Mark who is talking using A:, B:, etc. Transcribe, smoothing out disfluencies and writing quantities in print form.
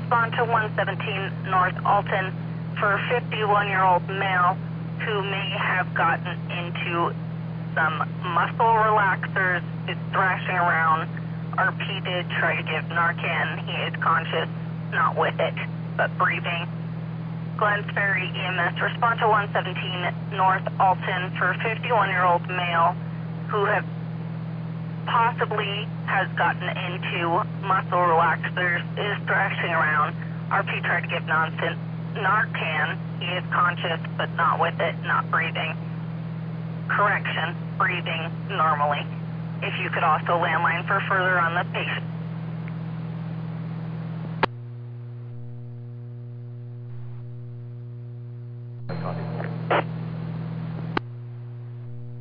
A: respond to 117 North Alton for a 51-year-old male who may have gotten into some muscle relaxers, is thrashing around. RP did try to give Narcan. He is conscious, not with it, but breathing. Glens Ferry EMS, respond to 117 North Alton for a 51-year-old male who possibly has gotten into muscle relaxers, is thrashing around. RP tried to give Narcan. He is conscious, but not with it, not breathing. Correction, breathing normally. If you could also landline for further on the patient.